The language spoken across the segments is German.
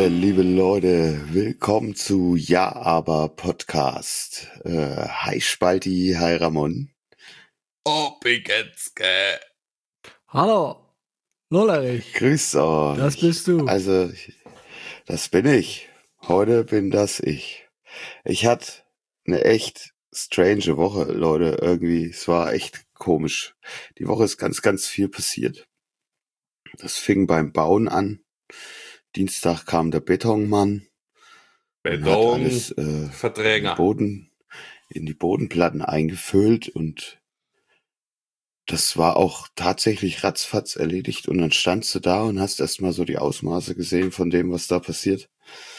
Liebe Leute, willkommen zu Ja, aber Podcast. Hi Spalti, hi Ramon. Oh, Pigetzke. Hallo, Lollerich. Grüß euch. Das bist du. Also, das bin ich. Heute bin das ich. Ich hatte eine echt strange Woche, Leute, irgendwie. Es war echt komisch. Die Woche ist ganz, ganz viel passiert. Das fing beim Bauen an. Dienstag kam der Betonmann. Und hat alles Verträger. in die Bodenplatten eingefüllt und das war auch tatsächlich ratzfatz erledigt und dann standst du da und hast erstmal so die Ausmaße gesehen von dem, was da passiert.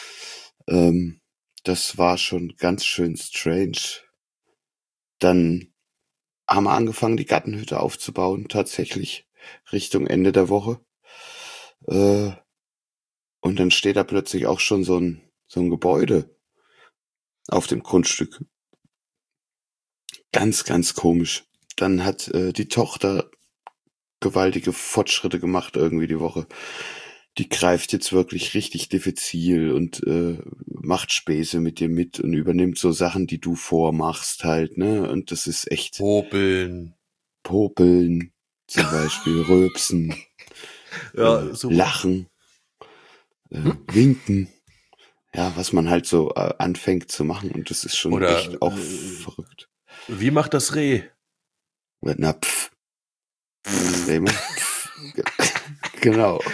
Das war schon ganz schön strange. Dann haben wir angefangen, die Gartenhütte aufzubauen, tatsächlich Richtung Ende der Woche. Und dann steht da plötzlich auch schon so ein Gebäude auf dem Grundstück. Ganz, ganz komisch. Dann hat die Tochter gewaltige Fortschritte gemacht irgendwie die Woche. Die greift jetzt wirklich richtig diffizil und macht Späße mit dir mit und übernimmt so Sachen, die du vormachst halt, ne? Und das ist echt... Popeln zum Beispiel, Rülpsen, Ja, super. Lachen, Winken. Ja, was man halt so anfängt zu machen und das ist schon Oder, echt auch verrückt. Wie macht das Reh? Na, pff. Raymond? Genau.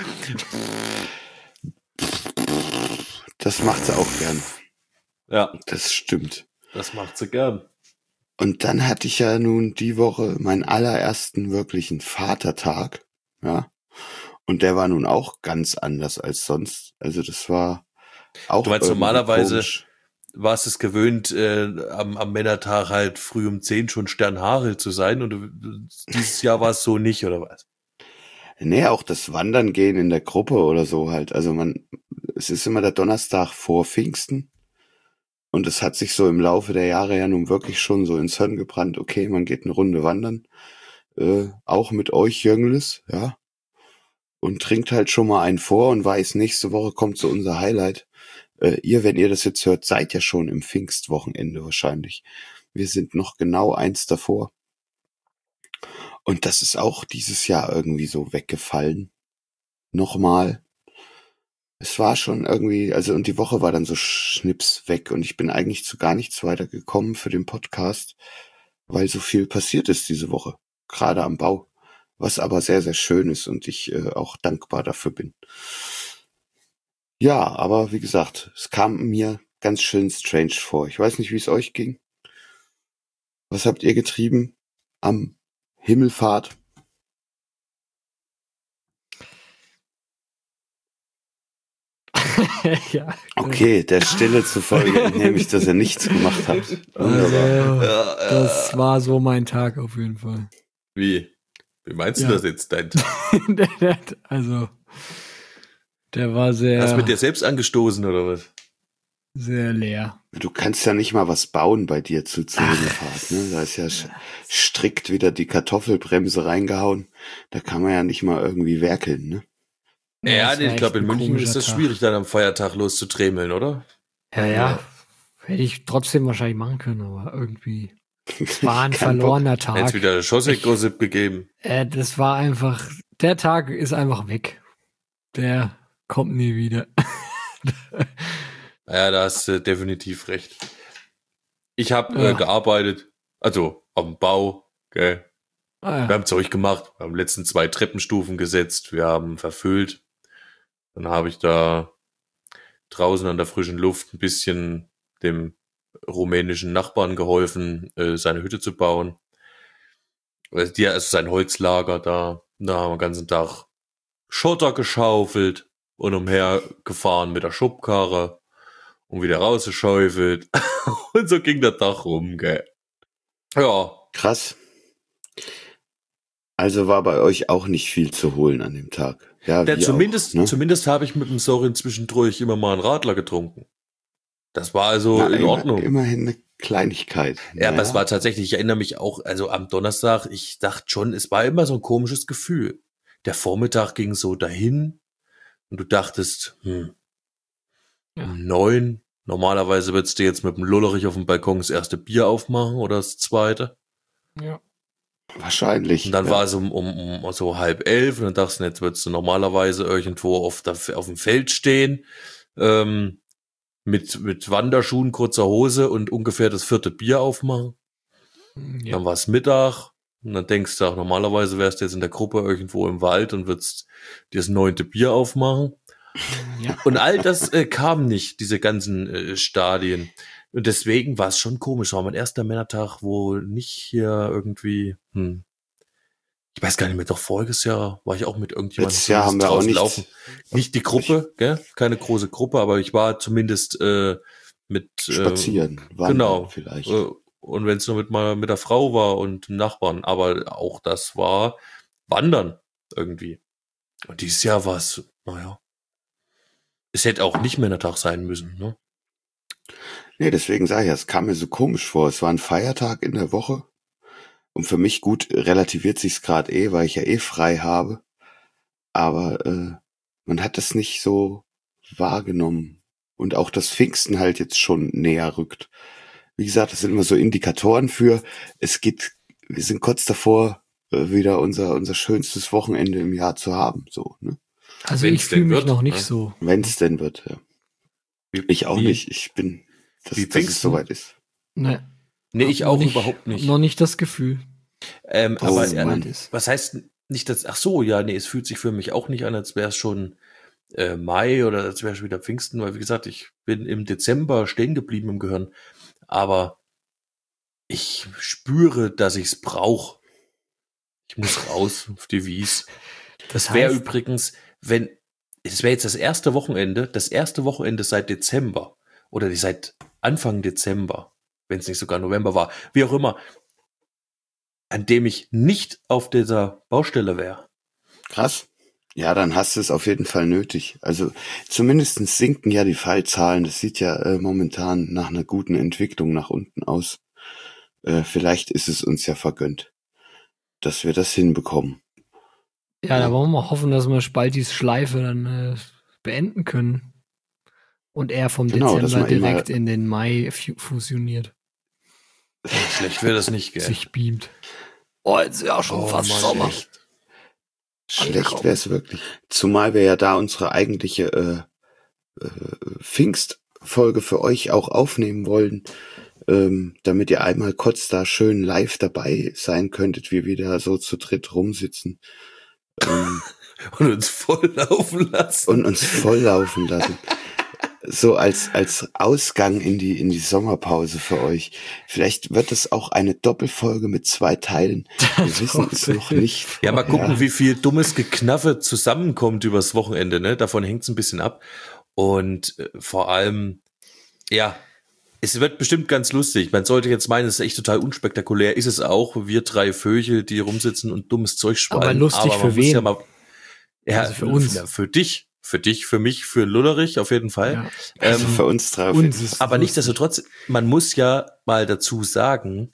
Das macht sie auch gern. Ja, Das stimmt. das macht sie gern. Und dann hatte ich ja nun die Woche meinen allerersten wirklichen Vatertag. Ja. Und der war nun auch ganz anders als sonst. Also das war auch Du meinst, irgendwie normalerweise komisch. warst es gewöhnt, am Männertag halt früh um 10 schon Sternhagel zu sein und dieses Jahr war es so nicht, oder was? Nee, auch das Wandern gehen in der Gruppe oder so halt. Also es ist immer der Donnerstag vor Pfingsten. Und es hat sich so im Laufe der Jahre ja nun wirklich schon so ins Hirn gebrannt. Okay, man geht eine Runde wandern. Auch mit euch Jüngles, ja. Und trinkt halt schon mal einen vor und weiß, nächste Woche kommt so unser Highlight. Wenn ihr das jetzt hört, seid ja schon im Pfingstwochenende wahrscheinlich. Wir sind noch genau eins davor. Und das ist auch dieses Jahr irgendwie so weggefallen. Nochmal. Es war schon irgendwie, also und die Woche war dann so schnips weg und ich bin eigentlich zu gar nichts weiter gekommen für den Podcast, weil so viel passiert ist diese Woche, gerade am Bau, was aber sehr, sehr schön ist und ich auch dankbar dafür bin. Ja, aber wie gesagt, es kam mir ganz schön strange vor. Ich weiß nicht, wie es euch ging. Was habt ihr getrieben am Himmelfahrt? Ja, Okay, der Stille zufolge entnehme ich, dass ihr nichts gemacht habt. Wunderbar. das war so mein Tag auf jeden Fall. Wie meinst Ja. du das jetzt, dein Tag? Also, der war Hast du mit dir sehr, selbst angestoßen, oder was? sehr leer. Du kannst ja nicht mal was bauen bei dir zur Himmelfahrt, ne? Da ist ja strikt wieder die Kartoffelbremse reingehauen. Da kann man ja nicht mal irgendwie werkeln, ne? Ja, das war ich glaube, echt in ein München ist komischer das Tag. schwierig, dann am Feiertag loszutremeln, oder? Ja. Hätte ich trotzdem wahrscheinlich machen können, aber irgendwie. Es war ein Kein verlorener Hätte Tag. es wieder Schossek-Gossip gegeben. Das war einfach, der Tag ist einfach weg. Der kommt nie wieder. Ja, da hast du definitiv recht. Ich habe gearbeitet, also auf dem Bau, gell. Ah, Wir haben Zeug gemacht, wir haben letzten 2 Treppenstufen gesetzt, wir haben verfüllt. Dann habe ich da draußen an der frischen Luft ein bisschen dem rumänischen Nachbarn geholfen, seine Hütte zu bauen. Also sein Holzlager da. Da haben wir den ganzen Tag Schotter geschaufelt und umhergefahren mit der Schubkarre und wieder rausgeschaufelt. Und so ging der Tag rum, gell. Ja. Krass. Also war bei euch auch nicht viel zu holen an dem Tag. Ja, wie Zumindest, auch, ne? zumindest habe ich mit dem Sorin zwischendurch immer mal einen Radler getrunken. Das war also in Ordnung. Immerhin eine Kleinigkeit. Ja, aber es war tatsächlich, ich erinnere mich auch, also am Donnerstag, ich dachte schon, es war immer so ein komisches Gefühl. Der Vormittag ging so dahin und du dachtest, Ja. um 9. Normalerweise würdest du jetzt mit dem Lullerich auf dem Balkon das erste Bier aufmachen oder das zweite. Ja. Wahrscheinlich. Und dann ja. war es um so 10:30 und dann dachtest du, jetzt würdest du normalerweise irgendwo auf dem Feld stehen, mit Wanderschuhen, kurzer Hose und ungefähr das 4. Bier aufmachen. Ja. Dann war es Mittag und dann denkst du auch, normalerweise wärst du jetzt in der Gruppe irgendwo im Wald und würdest dir das 9. Bier aufmachen. Ja. Und all das kam nicht, diese ganzen Stadien. Und deswegen war es schon komisch. War mein erster Männertag, wo nicht hier irgendwie, ich weiß gar nicht mehr, doch voriges Jahr war ich auch mit irgendjemandem Letztes Jahr haben wir auch draußen nicht. laufen. Nicht die Gruppe, gell? Keine große Gruppe, aber ich war zumindest mit Spazieren, wandern genau. vielleicht. Und wenn es nur mit der Frau war und dem Nachbarn, aber auch das war Wandern irgendwie. Und dieses Jahr war es, naja, es hätte auch nicht Männertag sein müssen, ne? Nee, deswegen sage ich ja, es kam mir so komisch vor. Es war ein Feiertag in der Woche. Und für mich gut relativiert sich's gerade weil ich ja frei habe. Aber man hat das nicht so wahrgenommen. Und auch das Pfingsten halt jetzt schon näher rückt. Wie gesagt, das sind immer so Indikatoren für, wir sind kurz davor, wieder unser schönstes Wochenende im Jahr zu haben. So, ne? Also Wenn's ich fühle denn mich wird, noch nicht ne? so. Wenn's denn wird, ja. Ich auch Wie- nicht. Ich bin, dass wie es Pfingsten? soweit ist. Ne, Nee, hab ich noch auch überhaupt nicht. Noch nicht das Gefühl, dass Oh, Aber es Mann. weit ist. was heißt nicht, dass, ach so, ja, nee, es fühlt sich für mich auch nicht an, als wäre es schon Mai oder als wäre es schon wieder Pfingsten, weil wie gesagt, ich bin im Dezember stehen geblieben im Gehirn, aber ich spüre, dass ich es brauche. Ich muss raus auf die Wies. Das wäre heißt- übrigens, es wäre jetzt das erste Wochenende seit Dezember oder seit Anfang Dezember, wenn es nicht sogar November war, wie auch immer, an dem ich nicht auf dieser Baustelle wäre. Krass. Ja, dann hast du es auf jeden Fall nötig. Also zumindestens sinken ja die Fallzahlen. Das sieht ja momentan nach einer guten Entwicklung nach unten aus. Vielleicht ist es uns ja vergönnt, dass wir das hinbekommen. Ja, da wollen wir hoffen, dass wir Spaltis Schleife dann beenden können. Und er vom Genau, dass Dezember man immer- direkt in den Mai fusioniert. Schlecht wäre das nicht, gell? Sich beamt. Oh, jetzt ist ja auch schon Oh, fast Mann, Sommer. echt. Schlecht wäre es wirklich. Zumal wir ja da unsere eigentliche Pfingstfolge für euch auch aufnehmen wollen, damit ihr einmal kurz da schön live dabei sein könntet, wie wir da so zu dritt rumsitzen Und uns voll laufen lassen. und uns volllaufen lassen. So als Ausgang in die Sommerpause für euch. Vielleicht wird es auch eine Doppelfolge mit 2 Teilen. Wir wissen es noch nicht. Ja, mal gucken, Ja. wie viel dummes Geknaffe zusammenkommt übers Wochenende, ne? Davon hängt es ein bisschen ab. Und vor allem, ja, es wird bestimmt ganz lustig. Man sollte jetzt meinen, es ist echt total unspektakulär. Ist es auch. Wir 3 Vögel, die rumsitzen und dummes Zeug schwallen. Aber lustig man für muss wen? ja mal, ja, Also für uns. Ja, für dich, für mich, für Lullerich auf jeden Fall. Ja. Also für uns drei auf jeden Uns Fall. ist Aber lustig. nichtsdestotrotz, man muss ja mal dazu sagen,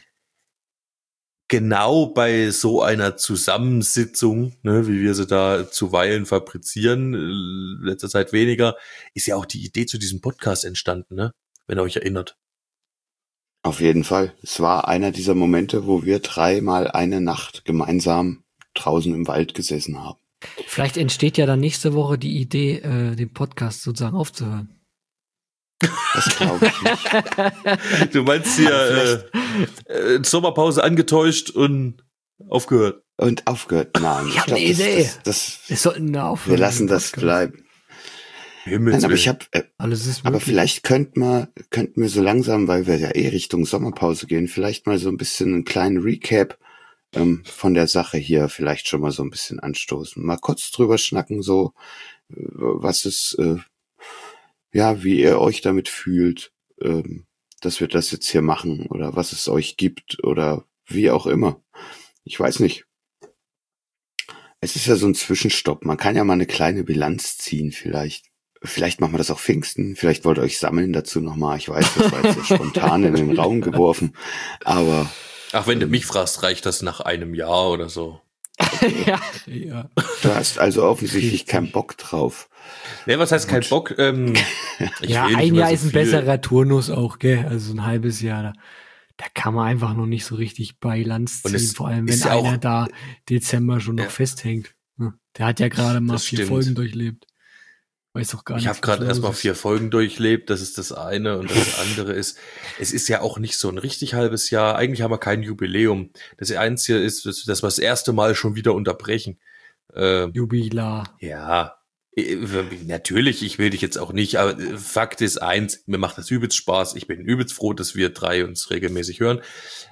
genau bei so einer Zusammensitzung, ne, wie wir sie da zuweilen fabrizieren, letzter Zeit weniger, ist ja auch die Idee zu diesem Podcast entstanden, ne? Wenn ihr euch erinnert. Auf jeden Fall. Es war einer dieser Momente, wo wir 3 mal eine Nacht gemeinsam draußen im Wald gesessen haben. Vielleicht entsteht ja dann nächste Woche die Idee, den Podcast sozusagen aufzuhören. Das glaube ich nicht. Du meinst hier Sommerpause angetäuscht und aufgehört. Und aufgehört. Nein, Ich hab glaub, eine Idee. Das, Wir sollten da aufhören. wir lassen mit dem das Podcast. bleiben. Himmels Nein, aber ich Willen. habe Alles ist Aber möglich. vielleicht könnten wir so langsam, weil wir ja Richtung Sommerpause gehen, vielleicht mal so ein bisschen einen kleinen Recap von der Sache hier vielleicht schon mal so ein bisschen anstoßen. Mal kurz drüber schnacken, so was ist, wie ihr euch damit fühlt, dass wir das jetzt hier machen oder was es euch gibt oder wie auch immer. Ich weiß nicht. Es ist ja so ein Zwischenstopp. Man kann ja mal eine kleine Bilanz ziehen vielleicht. Vielleicht machen wir das auch Pfingsten. Vielleicht wollt ihr euch sammeln dazu nochmal. Ich weiß, das war jetzt so spontan in den Raum geworfen. Aber Ach, wenn du mich fragst, reicht das nach einem Jahr oder so. Ja. Du hast also offensichtlich keinen Bock drauf. Ne, was heißt kein Bock? Ja, will nicht ein mehr Jahr so ist ein viel. besserer Turnus auch, gell? Also ein halbes Jahr, da kann man einfach noch nicht so richtig Bilanz Und ziehen, es vor allem wenn ist ja einer auch- da Dezember schon noch Ja. festhängt. Ne? Der hat ja gerade mal Das 4 stimmt. Folgen durchlebt. Weiß doch gar Ich nichts. habe gerade was erst mal los ist. 4 Folgen durchlebt, das ist das eine. Und das andere ist, es ist ja auch nicht so ein richtig halbes Jahr. Eigentlich haben wir kein Jubiläum. Das Einzige ist, dass wir das erste Mal schon wieder unterbrechen. Jubilar. Ja, natürlich, ich will dich jetzt auch nicht, aber Fakt ist eins, mir macht das übelst Spaß. Ich bin übelst froh, dass wir 3 uns regelmäßig hören.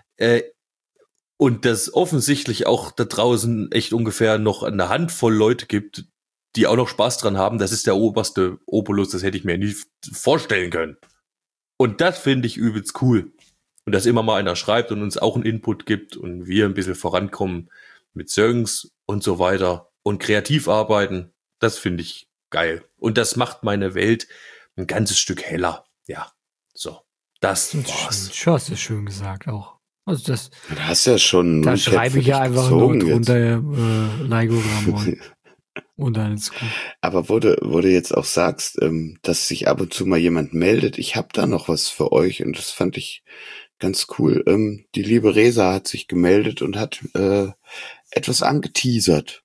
Und dass offensichtlich auch da draußen echt ungefähr noch eine Handvoll Leute gibt, die auch noch Spaß dran haben, das ist der oberste Obolus, das hätte ich mir nie vorstellen können. Und das finde ich übelst cool. Und dass immer mal einer schreibt und uns auch einen Input gibt und wir ein bisschen vorankommen mit Songs und so weiter und kreativ arbeiten, das finde ich geil. Und das macht meine Welt ein ganzes Stück heller. Ja, so, das war's. Schön, hast du schön gesagt auch. Also das, Du hast ja schon da Recap schreibe für ich ja dich einfach nur gezogen jetzt. drunter Laigo Ramon. Und dann ist gut. Aber wo du jetzt auch sagst, dass sich ab und zu mal jemand meldet, ich habe da noch was für euch und das fand ich ganz cool. Die liebe Resa hat sich gemeldet und hat etwas angeteasert.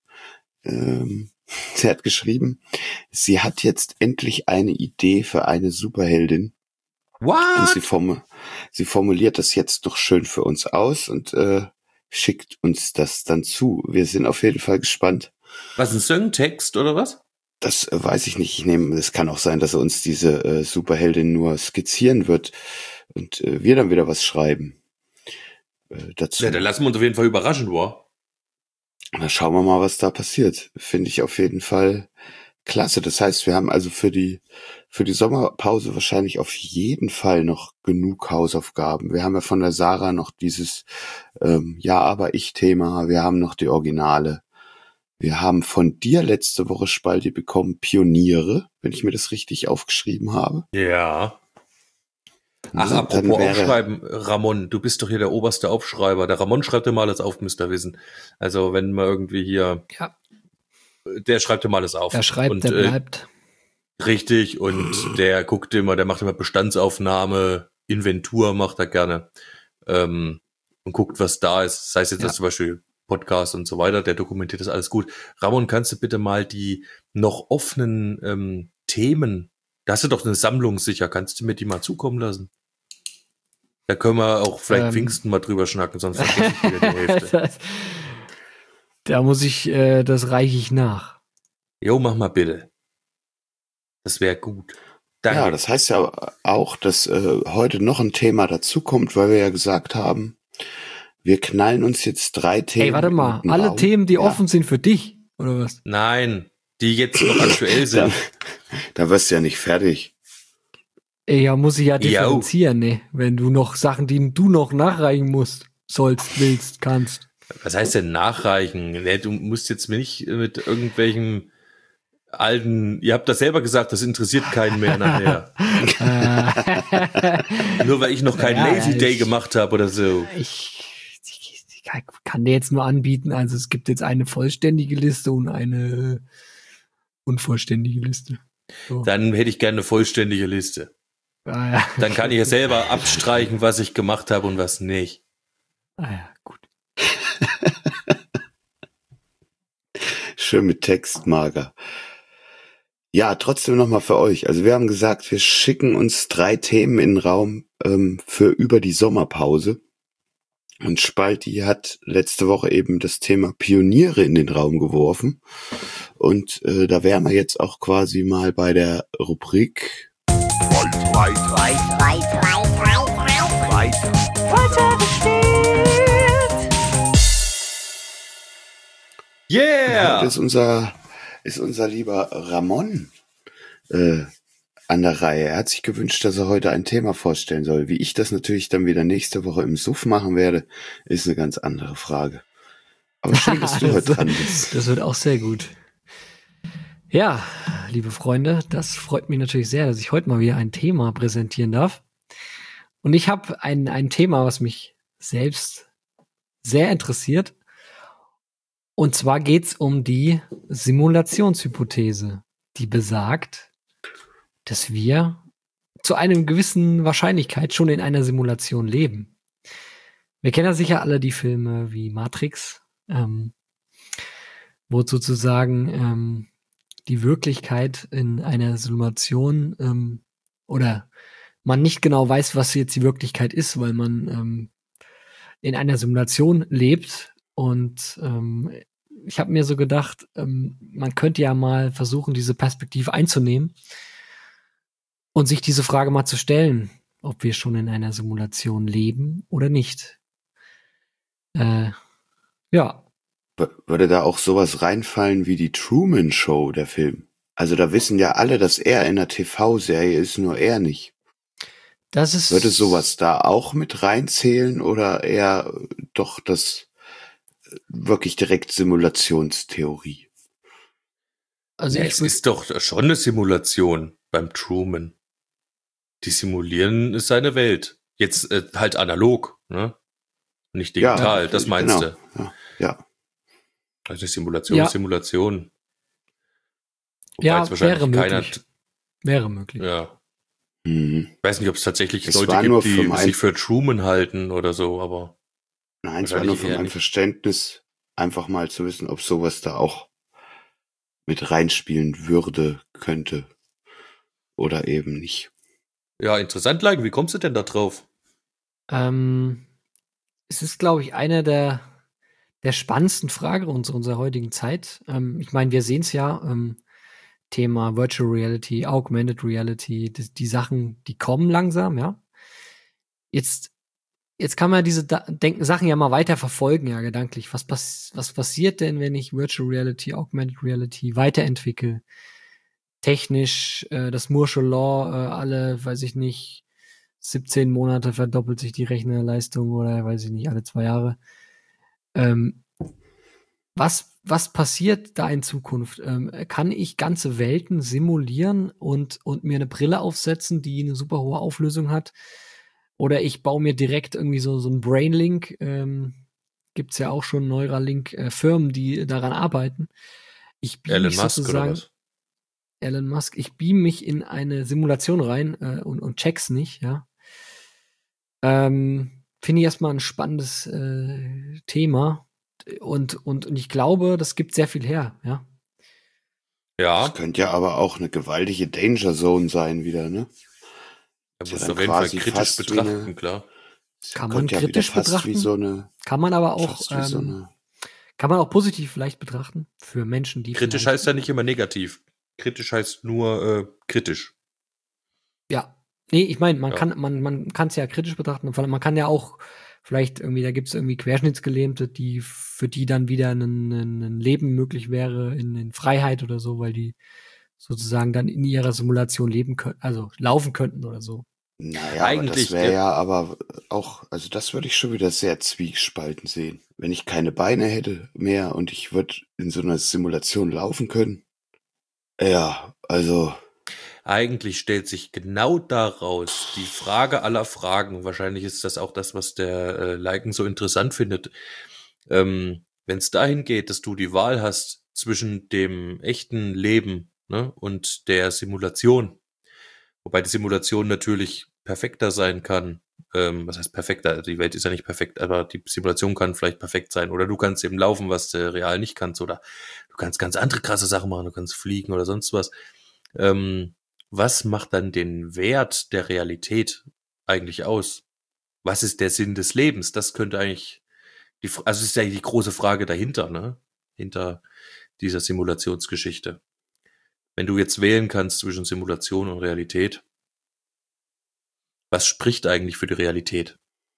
Sie hat geschrieben, sie hat jetzt endlich eine Idee für eine Superheldin. Und What? sie formuliert das jetzt doch schön für uns aus und schickt uns das dann zu. Wir sind auf jeden Fall gespannt. Was, ein Songtext oder was? Das weiß ich nicht. Es kann auch sein, dass er uns diese Superheldin nur skizzieren wird und wir dann wieder was schreiben dazu. Ja, dann lassen wir uns auf jeden Fall überraschen, wa? Na, schauen wir mal, was da passiert. Finde ich auf jeden Fall klasse. Das heißt, wir haben also für die Sommerpause wahrscheinlich auf jeden Fall noch genug Hausaufgaben. Wir haben ja von der Sarah noch dieses Ja, aber ich-Thema. Wir haben noch die Originale. Wir haben von dir letzte Woche, Spalti, bekommen Pioniere, wenn ich mir das richtig aufgeschrieben habe. Ja. Ach, Ja, apropos dann wäre- Aufschreiben, Ramon, du bist doch hier der oberste Aufschreiber. Der Ramon schreibt dir mal alles auf, müsst ihr wissen. Also wenn man irgendwie hier, Ja, der schreibt dir mal alles auf. der schreibt, und, der bleibt. Richtig, und der guckt immer, der macht immer Bestandsaufnahme, Inventur macht er gerne und guckt, was da ist. Das heißt jetzt, Ja. dass zum Beispiel Podcast und so weiter, der dokumentiert das alles gut. Ramon, kannst du bitte mal die noch offenen Themen, da hast du doch eine Sammlung sicher, kannst du mir die mal zukommen lassen? Da können wir auch vielleicht Pfingsten mal drüber schnacken, sonst vergesse ich wieder die Hälfte. Da muss ich, das reiche ich nach. Jo, mach mal bitte. Das wäre gut. Danke. Ja, das heißt ja auch, dass heute noch ein Thema dazukommt, weil wir ja gesagt haben, wir knallen uns jetzt 3 Themen. Ey, warte mal, in den alle Raum. Themen, die Ja, offen sind für dich, oder was? Nein, die jetzt noch aktuell Da, sind. da wirst du ja nicht fertig. Ey, ja, muss ich ja Jo. differenzieren, ne? Wenn du noch Sachen, die du noch nachreichen musst, sollst, willst, kannst. Was heißt denn nachreichen? Nee, du musst jetzt nicht mit irgendwelchen alten, ihr habt das selber gesagt, das interessiert keinen mehr nachher. Nur weil ich noch keinen Ja, Lazy Day ich- gemacht habe oder so. Ich kann dir jetzt nur anbieten, also es gibt jetzt eine vollständige Liste und eine unvollständige Liste. So. Dann hätte ich gerne eine vollständige Liste. Ja. Dann kann ich ja selber abstreichen, was ich gemacht habe und was nicht. Ja, gut. Schön mit Textmarker. Ja, trotzdem nochmal für euch. Also wir haben gesagt, wir schicken uns 3 Themen in den Raum für über die Sommerpause. Und Spalti hat letzte Woche eben das Thema Pioniere in den Raum geworfen. Und da wären wir jetzt auch quasi mal bei der Rubrik Yeah! Heute ist unser lieber Ramon an der Reihe. Er hat sich gewünscht, dass er heute ein Thema vorstellen soll. Wie ich das natürlich dann wieder nächste Woche im Suff machen werde, ist eine ganz andere Frage. Aber schön, dass du heute dran bist. Das wird auch sehr gut. Ja, liebe Freunde, das freut mich natürlich sehr, dass ich heute mal wieder ein Thema präsentieren darf. Und ich habe ein Thema, was mich selbst sehr interessiert. Und zwar geht's um die Simulationshypothese, die besagt, dass wir zu einem gewissen Wahrscheinlichkeit schon in einer Simulation leben. Wir kennen ja sicher alle die Filme wie Matrix, wo sozusagen die Wirklichkeit in einer Simulation oder man nicht genau weiß, was jetzt die Wirklichkeit ist, weil man in einer Simulation lebt. Und ich habe mir so gedacht, man könnte ja mal versuchen, diese Perspektive einzunehmen und sich diese Frage mal zu stellen, ob wir schon in einer Simulation leben oder nicht. Ja. Würde da auch sowas reinfallen wie die Truman Show, der Film? Also da wissen ja alle, dass er in einer TV-Serie ist, nur er nicht. Das ist. Würde sowas da auch mit reinzählen oder eher doch das wirklich direkt Simulationstheorie? Also es ist doch schon eine Simulation beim Truman. Die simulieren seine Welt. Jetzt halt analog, ne? Nicht digital, das meinst du? Ja. Also Simulation, Simulation. Wobei wäre möglich. Wäre möglich. Ja. Ich weiß nicht, ob es tatsächlich es Leute gibt, die sich für Truman halten oder so, aber. Nein, es war nur für mein Verständnis, einfach mal zu wissen, ob sowas da auch mit reinspielen würde, könnte. Oder eben nicht. Ja, interessant, Like. Wie kommst du denn da drauf? Es ist, glaube ich, eine der spannendsten Fragen unserer heutigen Zeit. Ich meine, wir sehen es ja, Thema Virtual Reality, Augmented Reality, die Sachen, die kommen langsam, ja. Jetzt kann man diese Sachen ja mal weiter verfolgen, ja, gedanklich. Was passiert denn, wenn ich Virtual Reality, Augmented Reality weiterentwickle? Technisch, das Moore'sche Law, alle, weiß ich nicht, 17 Monate verdoppelt sich die Rechnerleistung oder, weiß ich nicht, alle 2 Jahre. Was passiert da in Zukunft? Kann ich ganze Welten simulieren und mir eine Brille aufsetzen, die eine super hohe Auflösung hat? Oder ich baue mir direkt irgendwie so ein Brainlink. Gibt's ja auch schon Neuralink-Firmen, die daran arbeiten. Ich beam mich sozusagen, Elon Musk, ich beam mich in eine Simulation rein und check's nicht, ja. Finde ich erstmal ein spannendes Thema. Und ich glaube, das gibt sehr viel her, ja. Ja. Das könnte ja aber auch eine gewaltige Danger Zone sein wieder, ne? Da muss auf jeden Fall kritisch betrachten, klar. Kann man kritisch betrachten, kann man aber auch kann man auch positiv vielleicht betrachten für Menschen, die kritisch heißt ja nicht immer negativ. Kritisch heißt nur kritisch. Ja. Nee, ich meine, man kann es ja kritisch betrachten. Man kann ja auch vielleicht irgendwie, da gibt es irgendwie Querschnittsgelähmte, für die dann wieder ein Leben möglich wäre in Freiheit oder so, weil die sozusagen dann in ihrer Simulation leben können, also laufen könnten oder so. Naja, eigentlich, das wäre ja aber auch, also das würde ich schon wieder sehr zwiespalten sehen. Wenn ich keine Beine hätte mehr und ich würde in so einer Simulation laufen können. Ja, also. Eigentlich stellt sich genau daraus die Frage aller Fragen. Wahrscheinlich ist das auch das, was der Liken so interessant findet. Wenn es dahin geht, dass du die Wahl hast zwischen dem echten Leben, ne, und der Simulation, wobei die Simulation natürlich perfekter sein kann. Was heißt perfekter? Die Welt ist ja nicht perfekt, aber die Simulation kann vielleicht perfekt sein. Oder du kannst eben laufen, was du real nicht kannst. Oder du kannst ganz andere krasse Sachen machen. Du kannst fliegen oder sonst was. Was macht dann den Wert der Realität eigentlich aus? Was ist der Sinn des Lebens? Das könnte eigentlich, also ist ja die große Frage dahinter, ne? Hinter dieser Simulationsgeschichte. Wenn du jetzt wählen kannst zwischen Simulation und Realität, was spricht eigentlich für die Realität?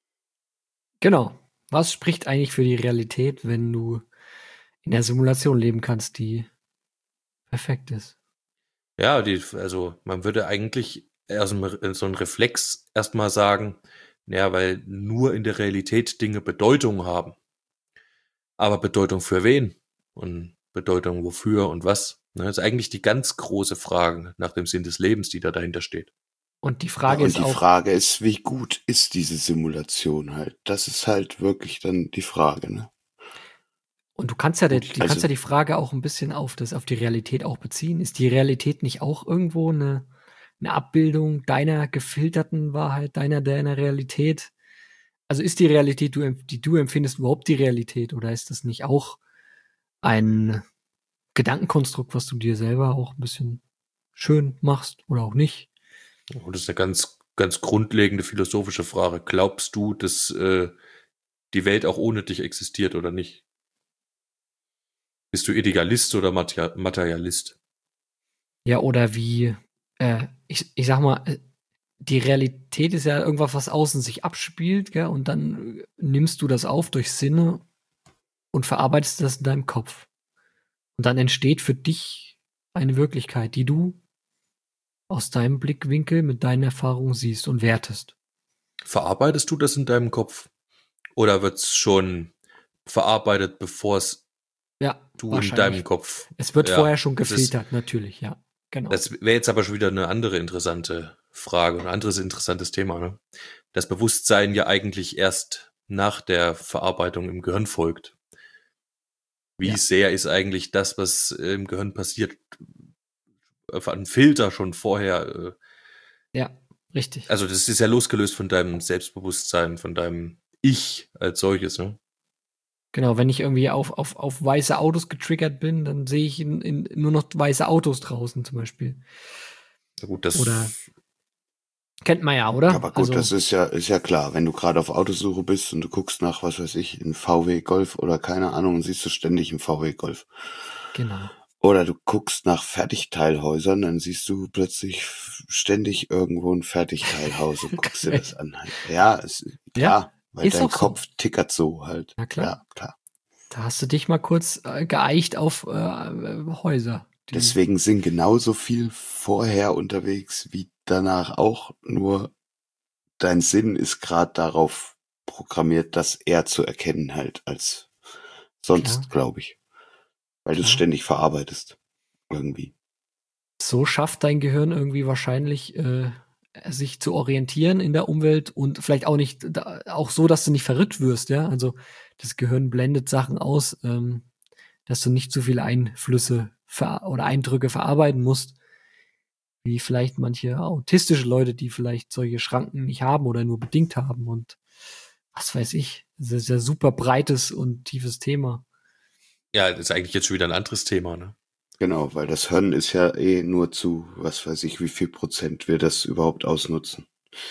Genau. Was spricht eigentlich für die Realität, wenn du in der Simulation leben kannst, die perfekt ist? Ja, also man würde eigentlich so ein Reflex erstmal sagen, ja, weil nur in der Realität Dinge Bedeutung haben. Aber Bedeutung für wen? Und Bedeutung wofür und was? Das ist eigentlich die ganz große Frage nach dem Sinn des Lebens, die da dahinter steht. Und die Frage ist auch. Und die Frage ist, wie gut ist diese Simulation halt? Das ist halt wirklich dann die Frage, ne? Und du kannst ja, Gut, du kannst ja die Frage auch ein bisschen auf die Realität auch beziehen. Ist die Realität nicht auch irgendwo eine Abbildung deiner gefilterten Wahrheit, deiner Realität? Also ist die Realität, die du empfindest, überhaupt die Realität? Oder ist das nicht auch ein Gedankenkonstrukt, was du dir selber auch ein bisschen schön machst oder auch nicht? Und das ist eine ganz, ganz grundlegende philosophische Frage. Glaubst du, dass die Welt auch ohne dich existiert oder nicht? Bist du Idealist oder Materialist? Ja, oder wie, ich sag mal, die Realität ist ja irgendwas, was außen sich abspielt, gell? Und dann nimmst du das auf durch Sinne und verarbeitest das in deinem Kopf. Und dann entsteht für dich eine Wirklichkeit, die du aus deinem Blickwinkel mit deinen Erfahrungen siehst und wertest. Verarbeitest du das in deinem Kopf? Oder wird's schon verarbeitet, bevor es Ja, du in deinem Kopf? Es wird Ja, vorher schon gefiltert, natürlich, ja. Genau. Das wäre jetzt aber schon wieder eine andere interessante Frage, ein anderes interessantes Thema. Ne? Das Bewusstsein ja eigentlich erst nach der Verarbeitung im Gehirn folgt. Wie sehr ist eigentlich das, was im Gehirn passiert, ein Filter schon vorher? Ja, richtig. Also das ist ja losgelöst von deinem Selbstbewusstsein, von deinem Ich als solches. Ne? Genau, wenn ich irgendwie auf weiße Autos getriggert bin, dann sehe ich nur noch weiße Autos draußen zum Beispiel. Na gut, das Oder kennt man ja, oder? Aber gut, das ist ja klar. Wenn du gerade auf Autosuche bist und du guckst nach, was weiß ich, in VW Golf oder keine Ahnung, und siehst du ständig einen VW Golf. Genau. Oder du guckst nach Fertigteilhäusern, dann siehst du plötzlich ständig irgendwo ein Fertigteilhaus und guckst dir das an. Ja, klar, weil dein Kopf tickert so halt. Na klar. Ja, klar. Da hast du dich mal kurz geeicht auf Häuser. Deswegen sind genauso viel vorher unterwegs wie danach auch, nur dein Sinn ist gerade darauf programmiert, das eher zu erkennen halt als sonst, glaube ich. Weil du es ständig verarbeitest. Irgendwie. So schafft dein Gehirn irgendwie wahrscheinlich sich zu orientieren in der Umwelt und vielleicht auch nicht, auch so, dass du nicht verrückt wirst, ja. Also das Gehirn blendet Sachen aus, dass du nicht zu viele Einflüsse oder Eindrücke verarbeiten musst, wie vielleicht manche autistische Leute, die vielleicht solche Schranken nicht haben oder nur bedingt haben und was weiß ich. Das ist ja super breites und tiefes Thema. Ja, das ist eigentlich jetzt schon wieder ein anderes Thema, ne? Genau, weil das Hirn ist ja nur zu, was weiß ich, wie viel Prozent wir das überhaupt ausnutzen.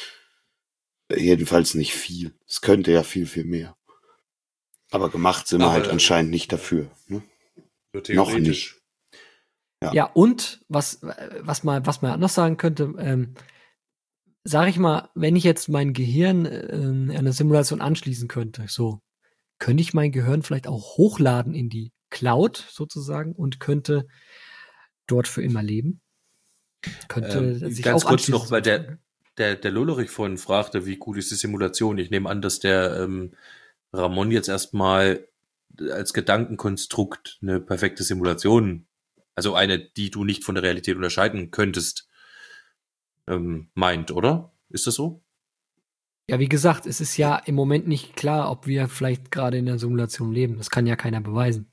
Jedenfalls nicht viel. Es könnte ja viel, viel mehr. Aber gemacht sind wir halt anscheinend nicht dafür. Ne? Noch nicht. Ja, und was man anders sagen könnte, sag ich mal, wenn ich jetzt mein Gehirn einer Simulation anschließen könnte, so, könnte ich mein Gehirn vielleicht auch hochladen in die Cloud sozusagen und könnte dort für immer leben? Könnte sich ganz auch kurz noch, weil der Lullerich vorhin fragte, wie gut ist die Simulation? Ich nehme an, dass der Ramon jetzt erstmal als Gedankenkonstrukt eine perfekte Simulation, also eine, die du nicht von der Realität unterscheiden könntest, meint, oder? Ist das so? Ja, wie gesagt, es ist ja im Moment nicht klar, ob wir vielleicht gerade in der Simulation leben. Das kann ja keiner beweisen.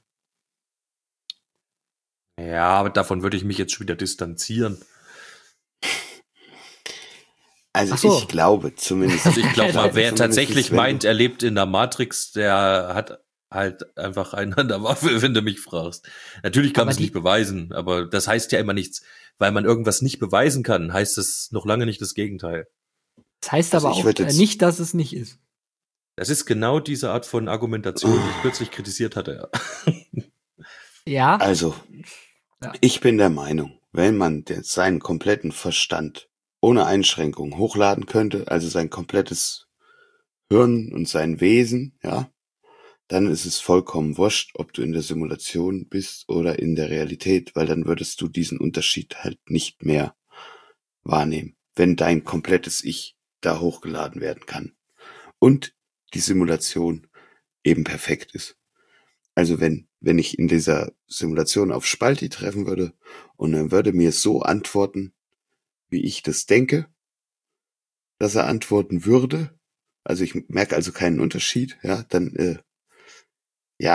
Ja, aber davon würde ich mich jetzt schon wieder distanzieren. Also ich glaube zumindest. Also ich glaube mal, wer tatsächlich meint, er lebt in der Matrix, der hat halt einfach einen an der Waffe, wenn du mich fragst. Natürlich kann man es nicht beweisen, aber das heißt ja immer nichts. Weil man irgendwas nicht beweisen kann, heißt es noch lange nicht das Gegenteil. Das heißt aber auch nicht, dass es nicht ist. Das ist genau diese Art von Argumentation, die ich kürzlich kritisiert hatte. Ja. Also, ich bin der Meinung, wenn man seinen kompletten Verstand ohne Einschränkung hochladen könnte, also sein komplettes Hirn und sein Wesen, ja, dann ist es vollkommen wurscht, ob du in der Simulation bist oder in der Realität, weil dann würdest du diesen Unterschied halt nicht mehr wahrnehmen, wenn dein komplettes Ich da hochgeladen werden kann und die Simulation eben perfekt ist. Also wenn ich in dieser Simulation auf Spalti treffen würde und er würde mir so antworten, wie ich das denke, dass er antworten würde, also ich merke also keinen Unterschied, ja, dann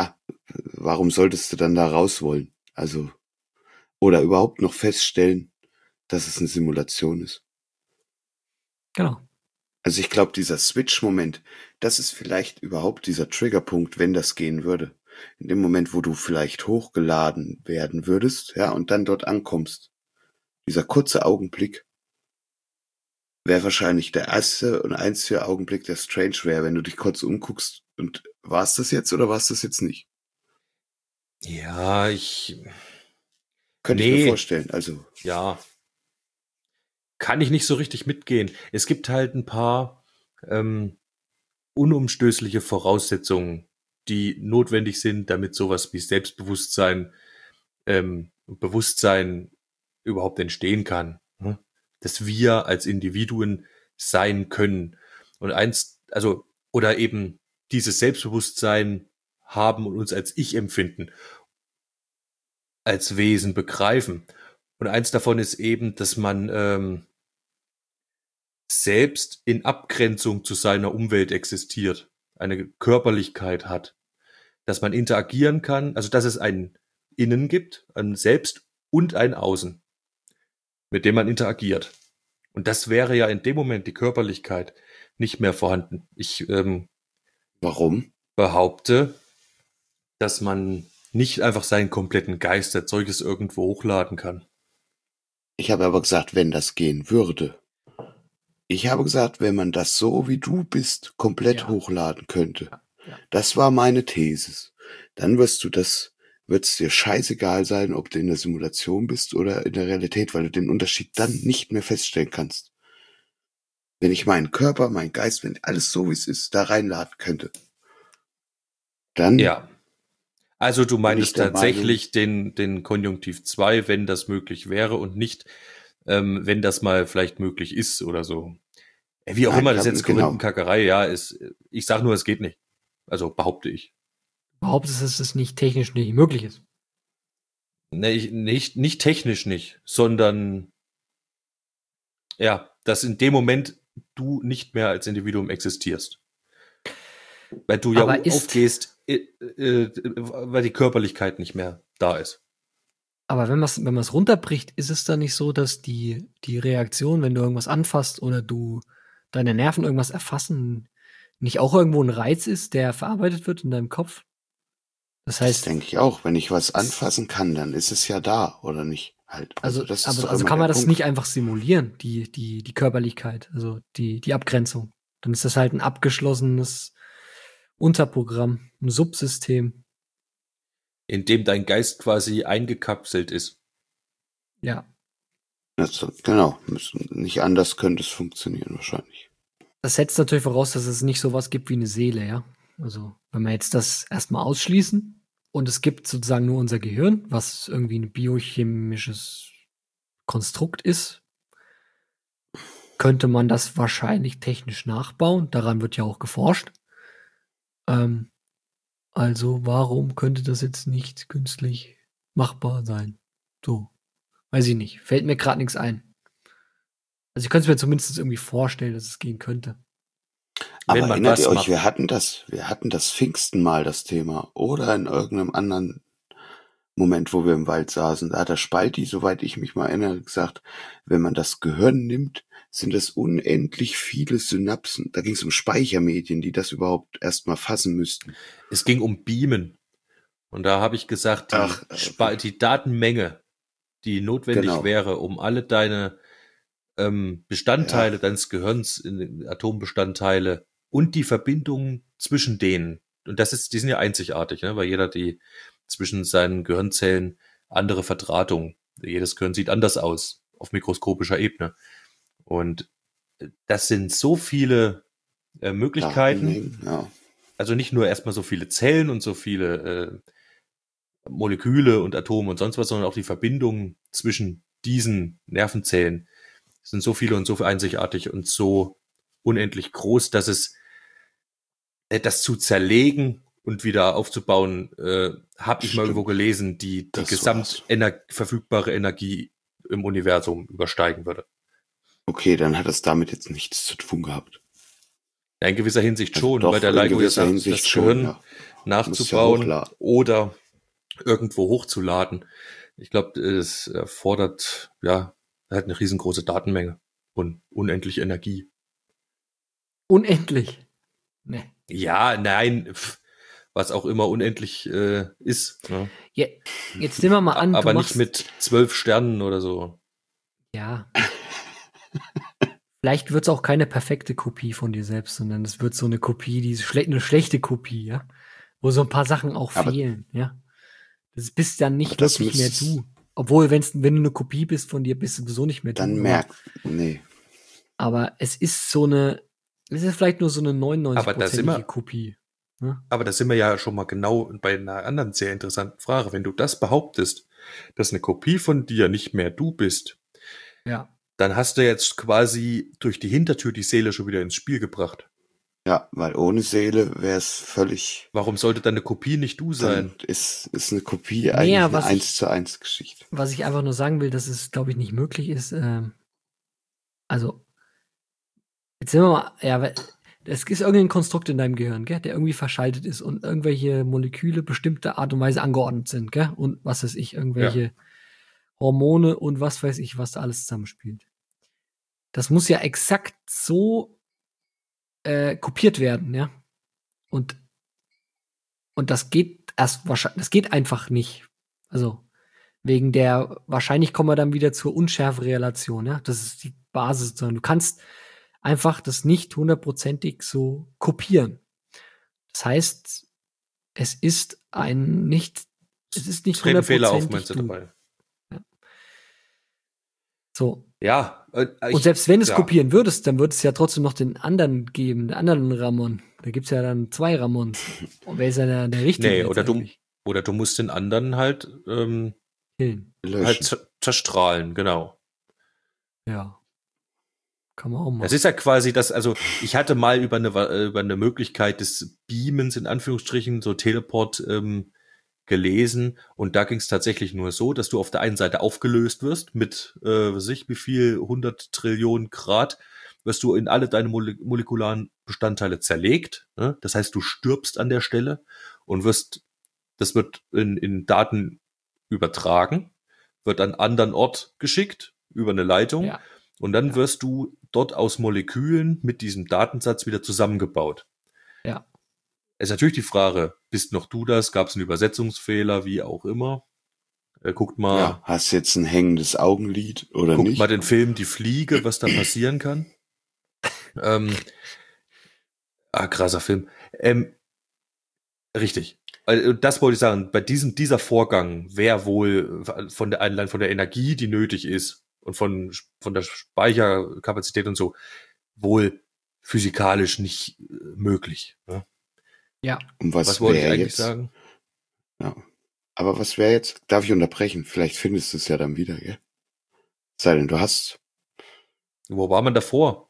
warum solltest du dann da raus wollen? Also, oder überhaupt noch feststellen, dass es eine Simulation ist. Genau. Also ich glaube, dieser Switch-Moment, das ist vielleicht überhaupt dieser Triggerpunkt, wenn das gehen würde. In dem Moment, wo du vielleicht hochgeladen werden würdest, ja, und dann dort ankommst. Dieser kurze Augenblick wäre wahrscheinlich der erste und einzige Augenblick, der strange wäre, wenn du dich kurz umguckst und war's das jetzt oder war's das jetzt nicht? Ja, Könnte ich mir vorstellen, also. Ja, kann ich nicht so richtig mitgehen. Es gibt halt ein paar unumstößliche Voraussetzungen, die notwendig sind, damit sowas wie Selbstbewusstsein, Bewusstsein überhaupt entstehen kann. Ne? Dass wir als Individuen sein können. Und oder eben dieses Selbstbewusstsein haben und uns als Ich empfinden, als Wesen begreifen. Und eins davon ist eben, dass man selbst in Abgrenzung zu seiner Umwelt existiert, eine Körperlichkeit hat, dass man interagieren kann, also dass es ein Innen gibt, ein Selbst und ein Außen, mit dem man interagiert. Und das wäre ja in dem Moment die Körperlichkeit nicht mehr vorhanden. Ich Warum? behaupte, dass man nicht einfach seinen kompletten Geist als solches irgendwo hochladen kann. Ich habe aber gesagt, wenn das gehen würde. Ich habe gesagt, wenn man das so wie du bist komplett hochladen könnte. Ja. Das war meine Thesis. Dann wird's dir scheißegal sein, ob du in der Simulation bist oder in der Realität, weil du den Unterschied dann nicht mehr feststellen kannst. Wenn ich meinen Körper, meinen Geist, wenn alles so wie es ist, da reinladen könnte, dann. Ja. Also du bin ich meinst der tatsächlich den Konjunktiv 2, wenn das möglich wäre und nicht, wenn das mal vielleicht möglich ist oder so. Wie auch Nein, immer, das ist jetzt genau. Korinthenkackerei, ja, ich sag nur, es geht nicht. Also behaupte ich. Behauptest, dass es nicht technisch nicht möglich ist. Nee, nicht technisch nicht, sondern ja, dass in dem Moment du nicht mehr als Individuum existierst. Weil du ja Aber aufgehst, weil die Körperlichkeit nicht mehr da ist. Aber wenn man es runterbricht, ist es dann nicht so, dass die Reaktion, wenn du irgendwas anfasst oder du deine Nerven irgendwas erfassen, nicht auch irgendwo ein Reiz ist, der verarbeitet wird in deinem Kopf? Das Das heißt, denke ich auch. Wenn ich was anfassen kann, dann ist es ja da, oder nicht? Halt. also das ist doch kann immer man der das Punkt. nicht einfach simulieren, die Körperlichkeit, also die Abgrenzung. Dann ist das halt ein abgeschlossenes Unterprogramm, ein Subsystem. In dem dein Geist quasi eingekapselt ist. Ja. Also, genau. Nicht anders könnte es funktionieren, wahrscheinlich. Das setzt natürlich voraus, dass es nicht sowas gibt wie eine Seele, ja. Also, wenn wir jetzt das erstmal ausschließen und es gibt sozusagen nur unser Gehirn, was irgendwie ein biochemisches Konstrukt ist, könnte man das wahrscheinlich technisch nachbauen. Daran wird ja auch geforscht. Also, warum könnte das jetzt nicht künstlich machbar sein? So. Weiß ich nicht. Fällt mir gerade nichts ein. Also, ich könnte es mir zumindest irgendwie vorstellen, dass es gehen könnte. Aber Wenn man erinnert was ihr euch, macht. wir hatten das Pfingsten mal, das Thema. Oder in irgendeinem anderen Moment, wo wir im Wald saßen. Da hat der Spalti, soweit ich mich mal erinnere, gesagt, wenn man das Gehirn nimmt, sind es unendlich viele Synapsen. Da ging es um Speichermedien, die das überhaupt erstmal fassen müssten. Es ging um Beamen. Und da habe ich gesagt, die Datenmenge, die notwendig Genau. wäre, um alle deine Bestandteile deines Gehirns, Atombestandteile und die Verbindungen zwischen denen. Und die sind ja einzigartig, ne? Weil jeder die zwischen seinen Gehirnzellen andere Verdrahtung. Jedes Gehirn sieht anders aus auf mikroskopischer Ebene. Und das sind so viele Möglichkeiten. Ja. Also nicht nur erstmal so viele Zellen und so viele Moleküle und Atome und sonst was, sondern auch die Verbindungen zwischen diesen Nervenzellen sind so viele und so einzigartig und so unendlich groß, dass es das zu zerlegen und wieder aufzubauen, habe ich mal irgendwo gelesen, die verfügbare Energie im Universum übersteigen würde. Okay, dann hat das damit jetzt nichts zu tun gehabt. Ja, in gewisser Hinsicht Also schon, doch, weil der in Lego ja gewisser sagt, Hinsicht das schon, Gehirn ja. Muss ja nachzubauen hochladen. oder irgendwo hochzuladen. Ich glaube, es erfordert halt eine riesengroße Datenmenge und unendlich Energie. Unendlich. Nee. Ja, nein, was auch immer unendlich ist. Ne? Ja, jetzt nehmen wir mal an, Aber du nicht machst, mit 12 Sternen oder so. ja, vielleicht wird es auch keine perfekte Kopie von dir selbst, sondern es wird so eine Kopie, eine schlechte Kopie, ja, wo so ein paar Sachen auch Aber- fehlen, ja. Das bist dann nicht Aber das wirklich mehr müsstest- du. Obwohl, wenn du eine Kopie bist von dir, bist du sowieso nicht mehr du. Dann nee. Aber es ist vielleicht nur so eine Aber da sind 99%ige wir- Kopie. Ne? Aber da sind wir ja schon mal genau bei einer anderen sehr interessanten Frage. Wenn du das behauptest, dass eine Kopie von dir nicht mehr du bist, Ja. dann hast du jetzt quasi durch die Hintertür die Seele schon wieder ins Spiel gebracht. Ja, weil ohne Seele wäre es völlig. Warum sollte dann eine Kopie nicht du sein? Dann ist eine Kopie eigentlich eine was ich- 1:1 Geschichte. Was ich einfach nur sagen will, dass es, glaube ich, nicht möglich ist. Also, jetzt sind wir mal, ja, weil es ist irgendein Konstrukt in deinem Gehirn, gell, der irgendwie verschaltet ist und irgendwelche Moleküle bestimmte Art und Weise angeordnet sind, gell? Und was weiß ich, irgendwelche Hormone und was weiß ich, was da alles zusammenspielt. Das muss ja exakt so kopiert werden, ja. Und das geht das geht einfach nicht. Also, wegen wahrscheinlich kommen wir dann wieder zur Unschärferelation, ja. Das ist die Basis, sondern du kannst einfach das nicht hundertprozentig so kopieren. Das heißt, es ist nicht Treten Fehler auf, meinst hundertprozentig du du. dabei? So. Ja. Und selbst wenn du es kopieren würdest, dann würde es ja trotzdem noch den anderen geben, den anderen Ramon. Da gibt's ja dann 2 Ramons. Und wer ist ja der richtige? Nee, jetzt oder du musst den anderen halt, killen? Löschen. zerstrahlen, genau. Ja. Kann man auch machen. Das ist ja quasi das, also ich hatte mal über eine Möglichkeit des Beamens in Anführungsstrichen, so Teleport, gelesen und da ging es tatsächlich nur so, dass du auf der einen Seite aufgelöst wirst mit, wie viel, 100 Trillionen Grad, wirst du in alle deine molekularen Bestandteile zerlegt. Ne? Das heißt, du stirbst an der Stelle und das wird in Daten übertragen, wird an einen anderen Ort geschickt über eine Leitung Ja. und dann wirst du dort aus Molekülen mit diesem Datensatz wieder zusammengebaut. Ja. Es ist natürlich die Frage, bist noch du das? Gab es einen Übersetzungsfehler, wie auch immer? Guckt mal, Ja, hast jetzt ein hängendes Augenlid oder guckt nicht? mal den Film Die Fliege, was da passieren kann. Krasser Film. Richtig. Das wollte ich sagen. Bei dieser Vorgang wäre wohl allein von der Energie, die nötig ist und von der Speicherkapazität und so, wohl physikalisch nicht möglich. Ne? Ja. Und Was wollte ich wäre eigentlich jetzt? sagen? Ja. Aber was wäre jetzt? Darf ich unterbrechen? Vielleicht findest du es ja dann wieder, gell? Sei denn, du hast. Wo war man davor?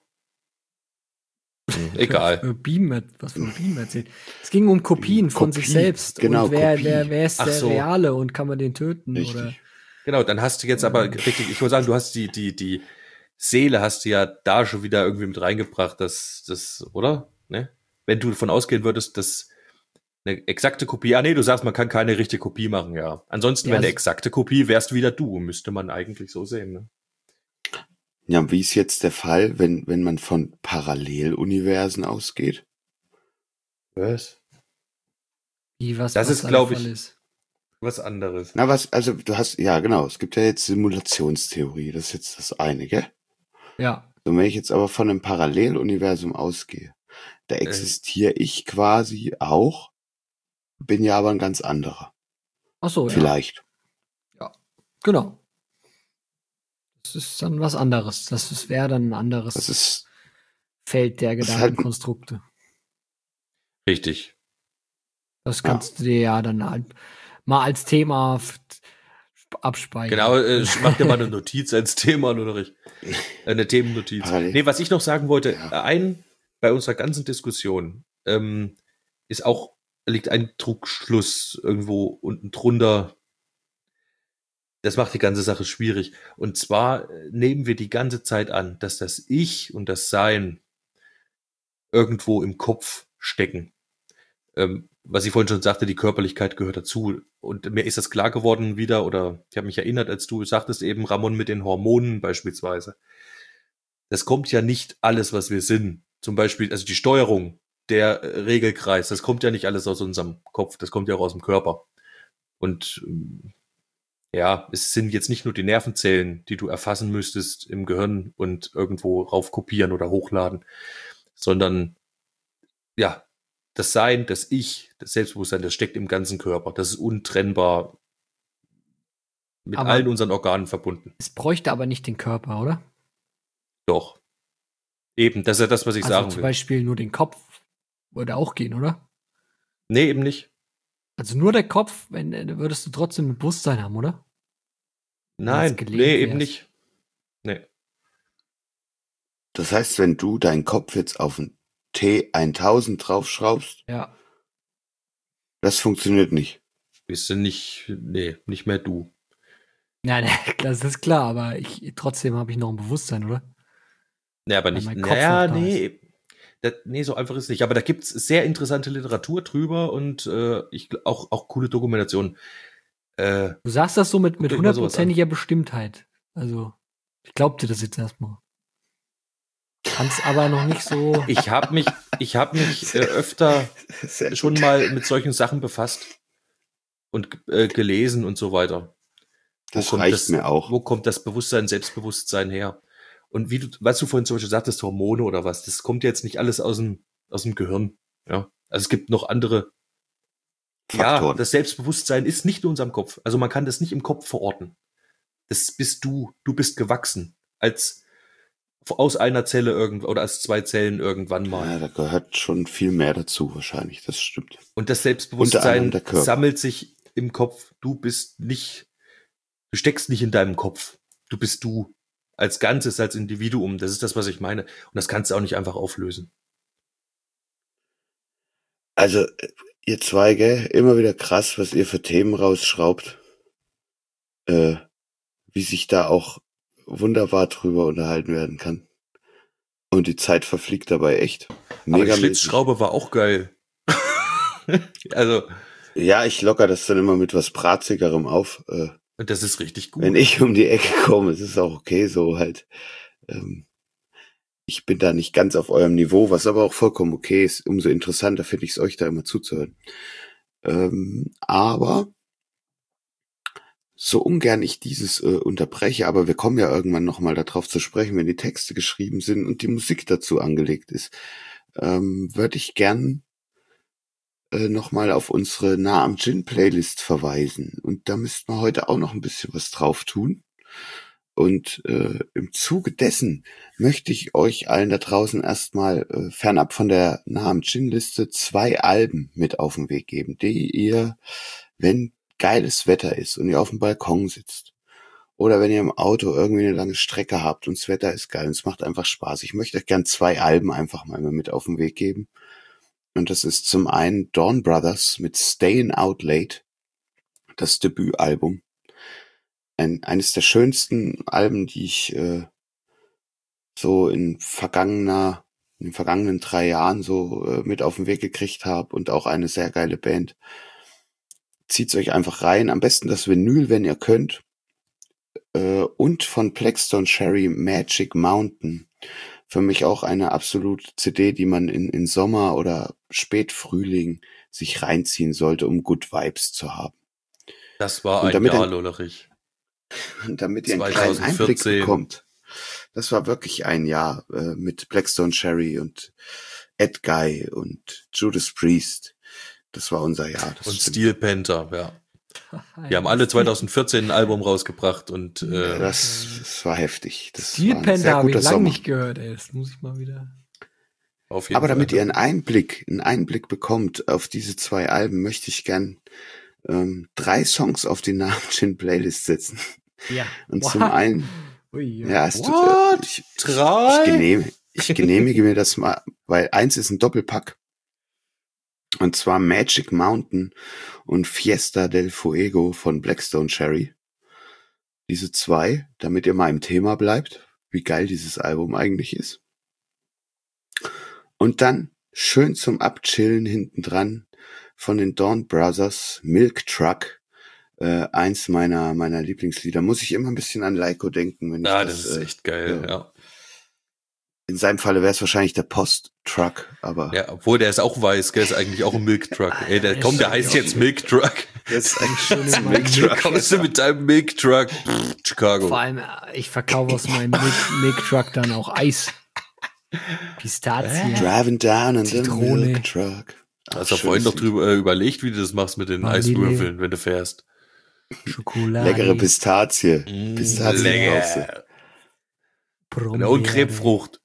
Egal. Was von Beam erzählt. Es ging um Kopien von sich selbst. Genau, und wer Kopie. ist Ach der so. Reale und kann man den töten? Richtig. Oder Genau, dann hast du jetzt aber richtig, ich wollte sagen, du hast die Seele hast du ja da schon wieder irgendwie mit reingebracht, oder? Ne? Wenn du davon ausgehen würdest, dass eine exakte Kopie, nee, du sagst, man kann keine richtige Kopie machen, ja. Ansonsten, Ja, wenn eine exakte Kopie wärst wieder du, müsste man eigentlich so sehen, ne? Ja, wie ist jetzt der Fall, wenn man von Paralleluniversen ausgeht? Was? was Das was ist, da glaub der ich, Fall ist. Was anderes. Na, also du hast, ja genau, es gibt ja jetzt Simulationstheorie, das ist jetzt das eine, gell? Ja. Und wenn ich jetzt aber von einem Paralleluniversum ausgehe, da existiere ich quasi auch, bin ja aber ein ganz anderer. Ach so, ja. Vielleicht. Genau. Das ist dann was anderes. Das wäre dann ein anderes Das ist, Feld der das ist halt- Gedankenkonstrukte. Richtig. Das kannst du dir ja dann halt mal als Thema abspeichern. Genau, mach dir mal eine Notiz als Thema, oder eine Themennotiz. Parallel. Nee, was ich noch sagen wollte, Ja. bei unserer ganzen Diskussion liegt ein Trugschluss irgendwo unten drunter. Das macht die ganze Sache schwierig. Und zwar nehmen wir die ganze Zeit an, dass das Ich und das Sein irgendwo im Kopf stecken. Was ich vorhin schon sagte, die Körperlichkeit gehört dazu. Und mir ist das klar geworden wieder, oder ich habe mich erinnert, als du sagtest eben, Ramon, mit den Hormonen beispielsweise. Das kommt ja nicht alles, was wir sind. Zum Beispiel, also die Steuerung, der Regelkreis, das kommt ja nicht alles aus unserem Kopf, das kommt ja auch aus dem Körper. Und ja, es sind jetzt nicht nur die Nervenzellen, die du erfassen müsstest im Gehirn und irgendwo rauf kopieren oder hochladen, sondern ja, das Sein, das Ich, das Selbstbewusstsein, das steckt im ganzen Körper. Das ist untrennbar mit Aber allen unseren Organen verbunden. es bräuchte aber nicht den Körper, oder? Doch. Eben, das ist ja das, was ich Also sagen zum will. Beispiel nur den Kopf würde auch gehen, oder? Nee, eben nicht. Also nur der Kopf, würdest du trotzdem ein Bewusstsein haben, oder? Wenn du jetzt Nein, gelähmt nee, eben wärst. nicht. Nee. Das heißt, wenn du deinen Kopf jetzt auf ein T1000 draufschraubst, Ja. das funktioniert nicht. Bist du nicht mehr du. Nein, das ist klar, aber trotzdem habe ich noch ein Bewusstsein, oder? Nee, aber Weil nicht. mein Kopf Naja, noch da nee. Nee, so einfach ist es nicht. Aber da gibt's sehr interessante Literatur drüber und auch coole Dokumentationen. Du sagst das so mit Guckt euch mal sowas an. 100%iger Bestimmtheit. Also, ich glaub dir das jetzt erstmal. Kann's aber noch nicht so. Ich habe mich öfter Sehr schon gut. mal mit solchen Sachen befasst und gelesen und so weiter. Das reicht mir auch. Wo kommt das Bewusstsein, Selbstbewusstsein her? Und was du vorhin zum Beispiel sagtest, Hormone oder was, das kommt jetzt nicht alles aus dem Gehirn. Ja. Also es gibt noch andere. Ja, Faktoren. das Selbstbewusstsein ist nicht in unserem Kopf. Also man kann das nicht im Kopf verorten. Das bist du. Du bist gewachsen. Aus einer Zelle oder aus 2 Zellen irgendwann mal. Ja, da gehört schon viel mehr dazu wahrscheinlich, das stimmt. Und das Unter Selbstbewusstsein anderem der Körper. sammelt sich im Kopf. Du steckst nicht in deinem Kopf. Du bist du. Als Ganzes, als Individuum. Das ist das, was ich meine. Und das kannst du auch nicht einfach auflösen. Also, ihr zwei, gell, immer wieder krass, was ihr für Themen rausschraubt. Wie sich da auch wunderbar drüber unterhalten werden kann. Und die Zeit verfliegt dabei echt. Aber die Mega Schlitzschraube war auch geil. Also, Ja, ich locker das dann immer mit was Bratzigerem auf. und das ist richtig gut. Wenn ich um die Ecke komme, ist es auch okay so halt. Ich bin da nicht ganz auf eurem Niveau, was aber auch vollkommen okay ist. Umso interessanter finde ich es, euch da immer zuzuhören. Aber so ungern ich dieses unterbreche, aber wir kommen ja irgendwann nochmal darauf zu sprechen, wenn die Texte geschrieben sind und die Musik dazu angelegt ist, würde ich gern nochmal auf unsere Nah am Gin Playlist verweisen. Und da müssten wir heute auch noch ein bisschen was drauf tun. Und im Zuge dessen möchte ich euch allen da draußen erstmal fernab von der Nah am Gin Liste 2 Alben mit auf den Weg geben, die ihr, wenn geiles Wetter ist und ihr auf dem Balkon sitzt, oder wenn ihr im Auto irgendwie eine lange Strecke habt und das Wetter ist geil und es macht einfach Spaß. Ich möchte euch gern 2 Alben einfach mal mit auf den Weg geben. Und das ist zum einen Dawn Brothers mit Stayin' Out Late, das Debütalbum. Eines der schönsten Alben, die ich so in den vergangenen 3 Jahren so mit auf den Weg gekriegt habe und auch eine sehr geile Band. Zieht's euch einfach rein. Am besten das Vinyl, wenn ihr könnt. Und von Blackstone Cherry Magic Mountain. Für mich auch eine absolute CD, die man in Sommer oder Spätfrühling sich reinziehen sollte, um Good Vibes zu haben. Das war Und ein damit Jahr, Lollerich. Und damit ihr einen kleinen 2014. Einblick bekommt. Das war wirklich ein Jahr mit Blackstone Cherry und Ed Guy und Judas Priest. Das war unser Jahr. Das Und stimmt. Steel Panther, ja. Die haben alle 2014 ein Album rausgebracht und Das war heftig. Das Steel war ein Panther sehr habe ich guter lange Sommer. nicht gehört, ey. Das muss ich mal wieder. auf jeden Aber Fall. damit ihr einen Einblick bekommt auf diese 2 Alben, möchte ich gern 3 Songs auf die Nah am Gin Playlist setzen. Ja. Und zum einen, Ui, ja, es tut, What? ich 3? genehmige mir das mal, weil 1 ist ein Doppelpack. Und zwar Magic Mountain und Fiesta del Fuego von Blackstone Cherry. Diese 2, damit ihr mal im Thema bleibt, wie geil dieses Album eigentlich ist. Und dann schön zum Abchillen hinten dran von den Dawn Brothers, Milk Truck. Eins meiner Lieblingslieder. Muss ich immer ein bisschen an Laiko denken, wenn ich das ist echt geil, ja. In seinem Falle wäre es wahrscheinlich der Post-Truck, aber. Ja, obwohl der ist auch weiß, gell, ist eigentlich auch ein Milk Truck. Ey, der heißt jetzt Milk Truck. Das ist eigentlich Schön schon in Milk meinem Truck. Kommst du mit deinem Milk Truck? Chicago. Vor allem, ich verkaufe aus meinem Milk Truck dann auch Eis. Pistazien. Driving down in the Zitrone. Milk Truck. Hast du vorhin noch drüber überlegt, wie du das machst mit den Vanille. Eiswürfeln, wenn du fährst? Schokolade. Leckere Pistazie. Pistazie Lecker. Brombeere, Und Krebsfrucht.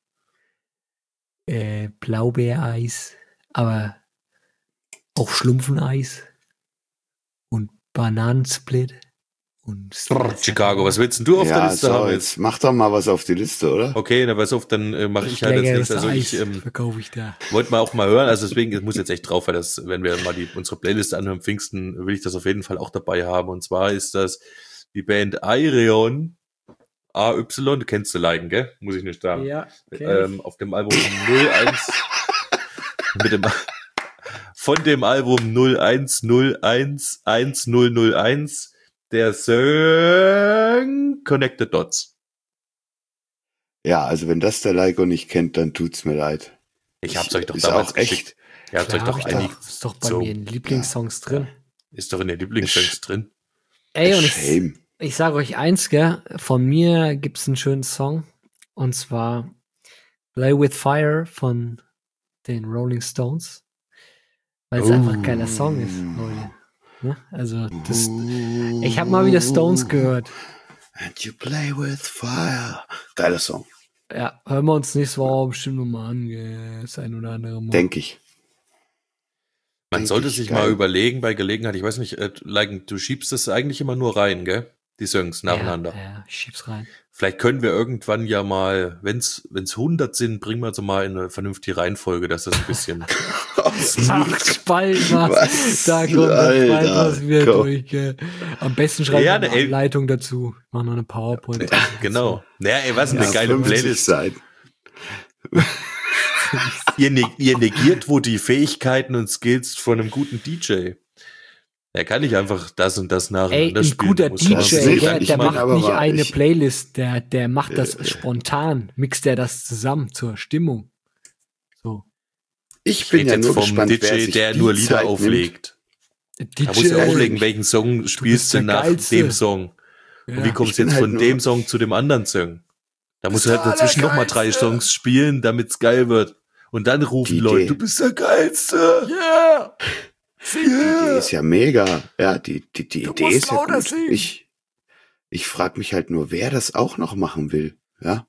Blaubeereis, aber auch Schlumpfeneis und Bananensplit und Chicago, was willst denn du auf der Ja, Liste so, haben jetzt mach doch mal was auf die Liste, oder? Okay, na pass auf, dann mache ich halt als leckeres nächstes. Also Eis ich verkaufe ich da. wollte mal auch mal hören, also deswegen, ich muss jetzt echt drauf, weil das, wenn wir mal unsere Playlist anhören, Pfingsten, will ich das auf jeden Fall auch dabei haben. Und zwar ist das die Band Ayreon, AY, du kennst du liken, gell? Muss ich nicht sagen. Ja, Auf dem Album 01 von dem Album 01011001 der Song Connected Dots. Ja, also wenn das der Laiko nicht kennt, dann tut's mir leid. Ich hab's euch doch Ist damals auch echt. geschickt. Ihr habt euch Klar, doch einig. ist doch bei so. mir in Lieblingssongs drin. Ist doch in den Lieblingssongs drin. Ey, und Shame. ich sage euch eins, gell, von mir gibt's einen schönen Song und zwar Play with Fire von den Rolling Stones, weil es einfach ein geiler Song ist, Leute. Ne? Also ich habe mal wieder Stones gehört. And you play with fire. Geiler Song, Ja, hören wir uns nächste Woche bestimmt nochmal an, gell, das ein oder andere Mal. denke ich. Man sollte Eigentlich sich geil. mal überlegen, bei Gelegenheit, ich weiß nicht, du schiebst das eigentlich immer nur rein, gell? Die Songs nacheinander. Ja, ich schieb's rein. Vielleicht können wir irgendwann ja mal, wenn's 100 sind, bringen wir so mal in eine vernünftige Reihenfolge, dass das ein bisschen Ach, Spalt was. Was? Da kommt der Alter, Spalt was wieder komm. durch, gell. Am besten schreiben Ja, wir eine ey. Anleitung dazu. Machen noch eine PowerPoint. genau. Naja, ey, was eine Ja, geile 50 Playlist. Seiten. Ihr negiert wo die Fähigkeiten und Skills von einem guten DJ. Er kann nicht einfach das und das Ey, nacheinander ein spielen. guter Du musst schon- was DJ, sehen. der, Ich der mein, macht aber nicht mal, eine ich- Playlist, der macht das spontan, mixt er das zusammen zur Stimmung. So. Ich Ich bin rede ja jetzt nur vom gespannt, wer DJ, sich der die nur Lieder Zeit nimmt. auflegt. DJ, Da musst du auflegen, welchen Song spielst du der nach Geilste. dem Song. Ja. Und wie kommst Ich du bin jetzt halt von nur- dem Song zu dem anderen Song? Da musst du halt dazwischen nochmal 3 Songs spielen, damit's geil wird. Und dann rufen Die Leute, Idee. du bist der Geilste. Yeah! Die Idee ist ja mega. Ja, die Idee musst ist ja lauter gut. singen. Ich frage mich halt nur, wer das auch noch machen will. Ja,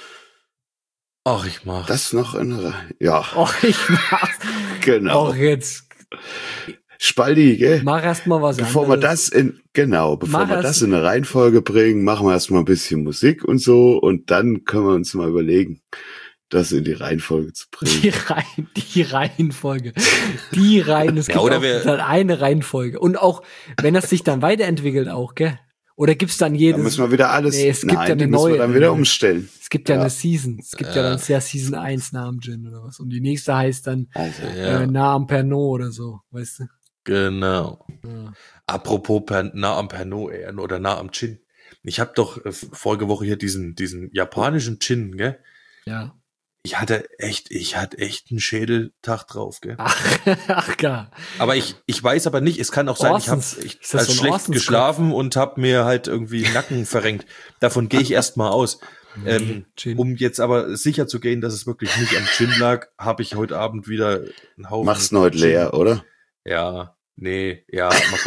Ach, ich mach. das noch ja, Och, ich mach's. genau. Och, jetzt Spaldi, gell? mach erst mal was Bevor wir anderes. bevor Mach wir es. das in eine Reihenfolge bringen, machen wir erstmal ein bisschen Musik und so und dann können wir uns mal überlegen, das in die Reihenfolge zu bringen. Die Reihenfolge. Die Reihen. Es Ja, gibt oder auch wir- dann eine Reihenfolge. Und auch, wenn das sich dann weiterentwickelt auch, gell? Oder gibt's dann Da jedes... müssen wir wieder alles, Nee, es gibt ja eine die müssen neue- wir dann wieder umstellen. Es gibt ja Ja. eine Season. Es gibt ja dann ja Season 1 nah am Gin oder was. Und die nächste heißt dann Also, Ja, nah am Pernod oder so, weißt du? genau. Ja. Apropos nah am Pernod oder nah am Gin. Ich habe doch vorige Woche hier diesen japanischen Gin, gell? Ja. Ich hatte echt einen Schädeltag drauf, gell? Ach gar. Aber ich weiß aber nicht, es kann auch sein, Orsons. ich Ist habe das so ein schlecht Orsons-Kopf? geschlafen und habe mir halt irgendwie den Nacken verrenkt. Davon gehe ich erstmal aus. Gin. Um jetzt aber sicher zu gehen, dass es wirklich nicht am Gin lag, habe ich heute Abend wieder einen Haufen. mach's ihn heute Gin. leer, oder? Ja, nee, ja, mal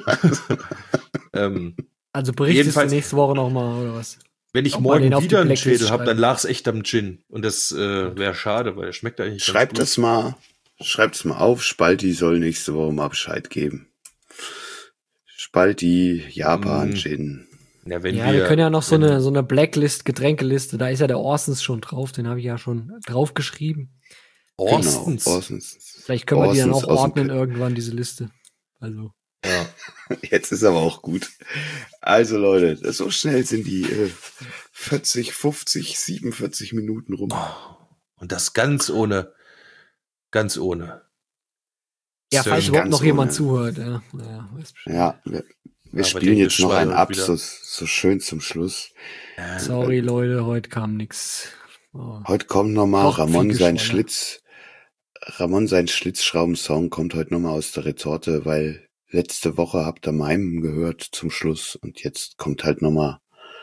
gucken. Also berichtest jedenfalls- du nächste Woche nochmal, oder was? Wenn ich Ob man den morgen auf die wieder einen Blacklist Schädel habe, dann schreiben. lag's echt am Gin. Und das wäre schade, weil er schmeckt eigentlich Schreibt ganz es mal auf. Spalti soll nächste Woche mal Bescheid geben. Spalti, Japan, Gin. gut. Ja, wenn Ja, wir können ja noch so eine Blacklist, Getränkeliste, da ist ja der Orsons schon drauf, den habe ich ja schon draufgeschrieben. Orsons. Genau, Orsons. Vielleicht können wir die dann Orsons auch aus dem ordnen irgendwann, diese Liste. Also, Ja. Jetzt ist aber auch gut. Also Leute, so schnell sind die 40, 50, 47 Minuten rum. Und das ganz ohne ganz ohne. Ja, Sir, falls überhaupt ganz noch jemand ohne. zuhört. Ja, naja, weiß Bescheid. Ja, wir aber spielen denke, jetzt noch Schwein einen heute ab, wieder. so schön zum Schluss. Sorry, Leute, heute kam nix. Oh. Heute kommt nochmal Doch, Ramon, viel sein Geschwaller. sein Schlitzschraubensong kommt heute nochmal aus der Retorte, weil letzte Woche habt ihr meinem gehört zum Schluss und jetzt kommt halt nochmal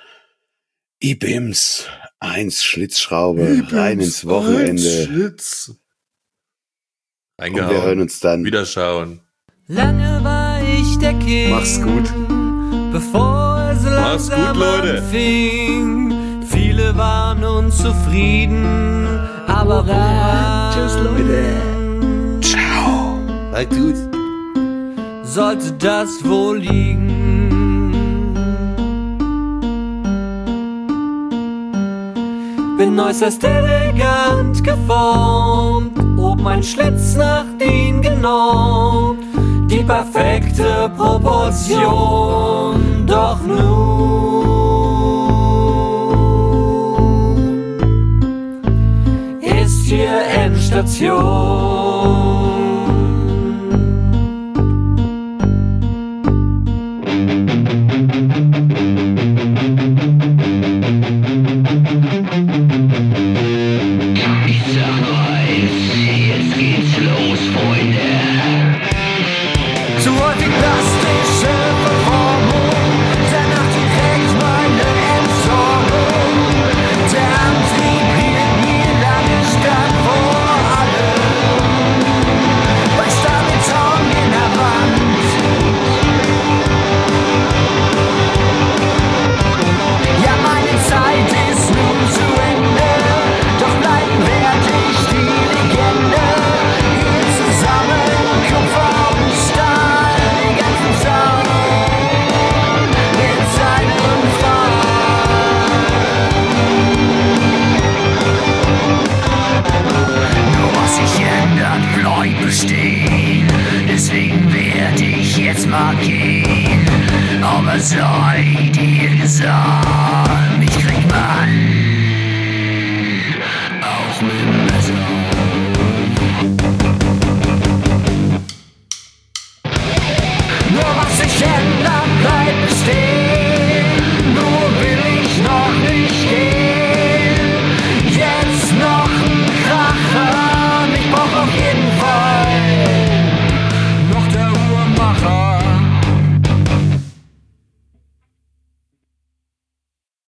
IBIMS 1 Schlitzschraube rein ins Wochenende Schlitz. und wir hören uns dann. Wiederschauen. Lange war ich der King. Mach's gut. Bevor es Mach's gut, langsam Leute. anfing. Viele waren unzufrieden, aber woran? Tschüss, Leute. Ciao. Halt gut. Sollte das wohl liegen? Bin äußerst elegant geformt, ob mein Schlitz nach den genormt, die perfekte Proportion, doch nun ist hier Endstation. Zu häufig plastische Verformung, danach direkt meine Entsorgung. Der Antrieb hielt mir lange stand vor allem, bei Stahlbeton in der Wand. Ja, meine Zeit ist nun zu Ende, doch bleiben werd ich die Legende. Hier zusammen, Kupfer und Stahl, den ganzen Zaun mit seinem Fall. Nur was sich ändert, bleibt bestehen. Deswegen werde ich jetzt mal gehen. Aber sei dir gesagt,